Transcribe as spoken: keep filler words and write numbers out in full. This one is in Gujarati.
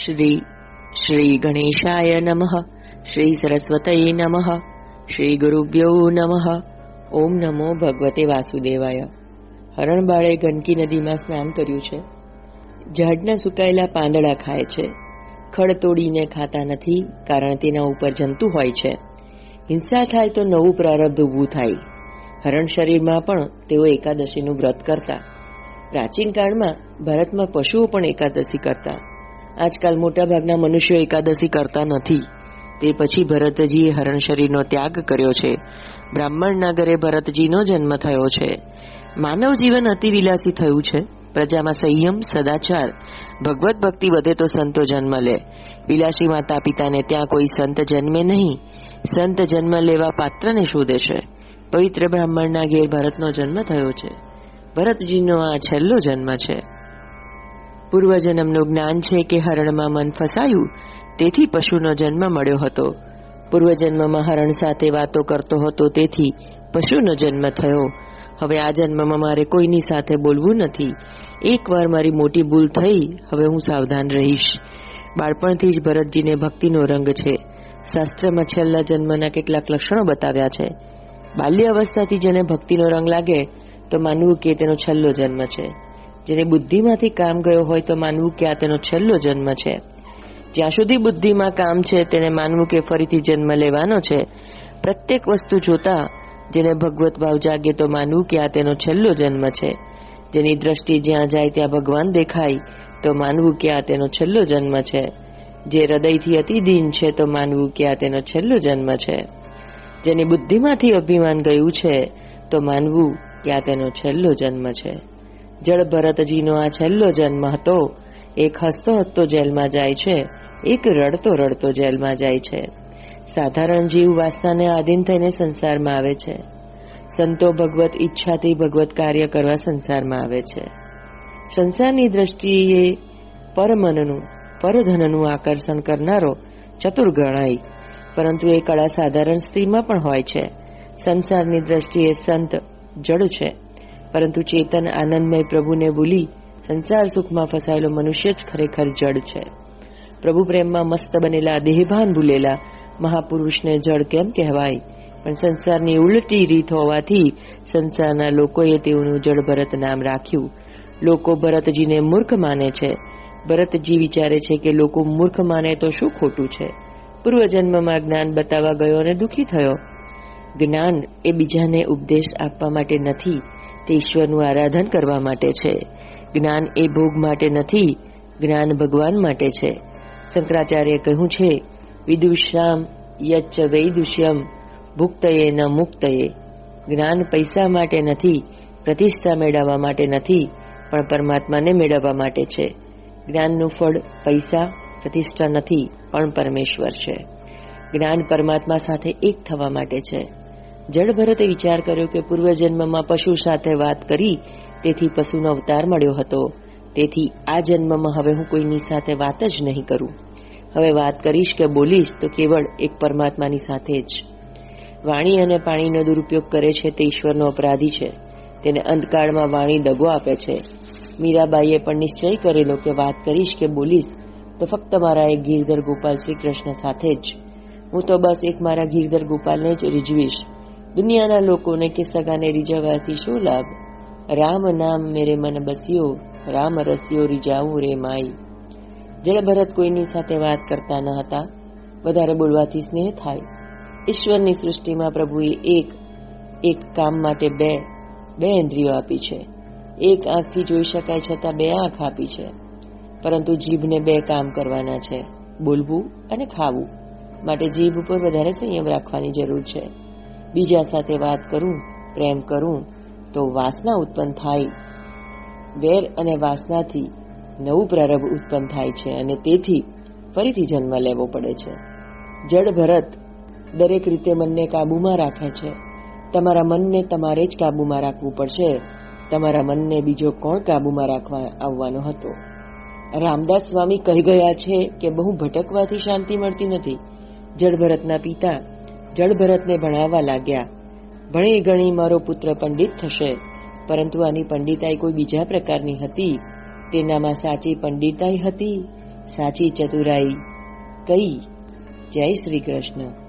શ્રી શ્રી ગણેશાય નમઃ. શ્રી સરસ્વતયે નમઃ. શ્રી ગુરુભ્યો નમઃ. ઓમ નમો ભગવતે વાસુદેવાય. હરણબાળે ગંદકી નદીમાં સ્નાન કર્યું છે. ઝાડના સુકાયેલા પાંદડા ખાય છે. ખડ તોડીને ખાતા નથી, કારણ તેના ઉપર જંતુ હોય છે. હિંસા થાય તો નવું પ્રારબ્ધ ઊભું થાય. હરણ શરીરમાં પણ તેઓ એકાદશીનું વ્રત કરતા. પ્રાચીન કાળમાં ભારતમાં પશુઓ પણ એકાદશી કરતા. આજકાલ મોટાભાગના મનુષ્યો એકાદશી કરતા નથી. તે પછી ભરતજીએ હરણ શરીરનો ત્યાગ કર્યો છે. બ્રાહ્મણના ઘરે ભરતજીનો જન્મ થયો છે. માનવ જીવન અતિ વિલાસી થયું છે. પ્રજામાં સંયમ, સદાચાર, ભગવત ભક્તિ વધે તો સંતો જન્મ લે. વિલાસી માતા પિતાને ત્યાં કોઈ સંત જન્મે નહીં. સંત જન્મ લેવા પાત્રને શોધે છે. પવિત્ર બ્રાહ્મણના ઘેર ભરતનો જન્મ થયો છે. ભરતજીનો આ છેલ્લો જન્મ છે. પૂર્વજન્મનું જ્ઞાન છે કે હરણમાં મન ફસાયું, તેથી પશુનો જન્મ મળ્યો હતો. પૂર્વજન્મમાં હરણ સાથે વાતો કરતો હતો, તેથી પશુનો જન્મ થયો. હવે આ જન્મમાં મારે કોઈની સાથે બોલવું નથી. એકવાર મારી મોટી ભૂલ થઈ, હવે હું સાવધાન રહીશ. બાળપણથી જ ભરતજીને ભક્તિનો રંગ છે. શાસ્ત્રમાં છેલ્લા જન્મના કેટલાક લક્ષણો બતાવ્યા છે. બાલ્ય અવસ્થાથી જેને ભક્તિનો રંગ લાગે તો માનવું કે તેનો છેલ્લો જન્મ છે. જેને બુદ્ધિમાંથી કામ ગયો હોય તો માનવું કે આ તેનો છેલ્લો જન્મ છે. જ્યાં સુધી બુદ્ધિમાં કામ છે તેને માનવું કે ફરીથી જન્મ લેવાનો છે. પ્રત્યેક વસ્તુ જોતા જેને ભગવત ભાવ જાગે તો માનવું કે આ તેનો છેલ્લો જન્મ છે. જેની દ્રષ્ટિ જ્યાં જાય ત્યાં ભગવાન દેખાય તો માનવું કે આ તેનો છેલ્લો જન્મ છે. જે હૃદયથી અતિ દીન છે તો માનવું કે આ તેનો છેલ્લો જન્મ છે. જેની બુદ્ધિમાંથી અભિમાન ગયું છે તો માનવું કે આ તેનો છેલ્લો જન્મ છે. જળ ભરતજીનો આ છેલ્લો જન્મ હતો. એક હસતો હસતો જેલમાં જાય છે, એક રડતો રડતો જેલમાં જાય છે. સાધારણ જીવ વાસનાને આધીન થઈને સંસારમાં આવે છે. સંતો ભગવત ઈચ્છાથી ભગવત કાર્ય કરવા સંસારમાં આવે છે. સંસારની દ્રષ્ટિએ પરમનનું પરધનનું આકર્ષણ કરનારો ચતુર ગણાય, પરંતુ એ કળા સાધારણ સ્ત્રીમાં પણ હોય છે. સંસારની દ્રષ્ટિએ સંત જડ છે, પરંતુ ચેતન આનંદમય પ્રભુને ભૂલી સંસાર સુખમાં ફસાયેલો મનુષ્ય જ ખરેખર જડ છે. પ્રભુ પ્રેમમાં મસ્ત બનેલા દેહભાન ભૂલેલા મહાપુરુષને જડ કેમ કહેવાય? પણ સંસારની ઉલટી રીત હોવાથી સંસારના લોકોએ તેઓનું જડ ભરત નામ રાખ્યું. લોકો ભરતજીને મૂર્ખ માને છે. ભરતજી વિચારે છે કે લોકો મૂર્ખ માને તો શું ખોટું છે? પૂર્વજન્મમાં જ્ઞાન બતાવવા ગયો અને દુઃખી થયો. જ્ઞાન એ બીજાને ઉપદેશ આપવા માટે નથી, તે ઈશ્વરનું આરાધન કરવા માટે છે. જ્ઞાન એ ભોગ માટે નથી, જ્ઞાન ભગવાન માટે છે. શંકરાચાર્ય કહ્યું છે, વિદુષામ યચ્ચ વૈદુષ્યમ ભુક્તયે ન મુક્તયે. જ્ઞાન પૈસા માટે નથી, પ્રતિષ્ઠા મેળવવા માટે નથી, પણ પરમાત્માને મેળવવા માટે છે. જ્ઞાનનું ફળ પૈસા, પ્રતિષ્ઠા નથી, પણ પરમેશ્વર છે. જ્ઞાન પરમાત્મા સાથે એક થવા માટે છે. જડ ભરતે વિચાર કર્યો કે પૂર્વજન્મમાં પશુ સાથે વાત કરી, તેથી પશુનો અવતાર મળ્યો હતો. તેથી આ જન્મમાં હવે હું કોઈની સાથે વાત જ નહીં કરું. હવે વાત કરીશ કે બોલીશ તો કેવળ એક પરમાત્માની સાથે જ. વાણી અને પાણીનો દુરુપયોગ કરે છે તે ઈશ્વરનો અપરાધી છે. તેને અંતકાળમાં વાણી દગો આપે છે. મીરાબાઈએ પણ નિશ્ચય કરેલો કે વાત કરીશ કે બોલીશ તો ફક્ત મારા એક ગિરધર ગોપાલ શ્રી કૃષ્ણ સાથે જ. હું તો બસ એક મારા ગિરધર ગોપાલને જ રીઝવીશ. દુનિયાના લોકોને કે સગાને રીઝવવાથી શું લાભ? રામ નામ મેરે મન બસ્યો, રામ રસ્યો રીઝાવું રે માઈ. જળ ભરત કોઈની સાથે વાત કરતા ન હતા. વધારે બોલવાથી સ્નેહ થાય. ઈશ્વરની સૃષ્ટિમાં પ્રભુએ એક એક કામ માટે બે બે ઇન્દ્રિયો આપી છે. એક આંખથી જોઈ શકાય છતાં બે આંખ આપી છે. પરંતુ જીભને બે કામ કરવાના છે, બોલવું અને ખાવું. માટે જીભ ઉપર વધારે સંયમ રાખવાની જરૂર છે. બીજા સાથે વાત કરું, પ્રેમ કરું તો વાસના ઉત્પન્ન થાય. વેર અને વાસનાથી નવું પ્રારંભ ઉત્પન્ન થાય છે અને તેથી ફરીથી જન્મ લેવો પડે છે. જડ ભરત દરેક રીતે મનને કાબૂમાં રાખે છે. તમારા મનને તમારે જ કાબૂમાં રાખવું પડશે. તમારા મનને બીજો કોણ કાબૂમાં રાખવા આવવાનો હતો? રામદાસ સ્વામી કહી ગયા છે કે બહુ ભટકવાથી શાંતિ મળતી નથી. જડ ભરતના પિતા જડ ભરતને ભણાવવા લાગ્યા. ભણી ગણી મારો પુત્ર પંડિત થશે, પરંતુ આની પંડિતાઈ કોઈ બીજા પ્રકારની હતી. તેનામાં સાચી પંડિતાઈ હતી, સાચી ચતુરાઈ કઈ. જય શ્રી કૃષ્ણ.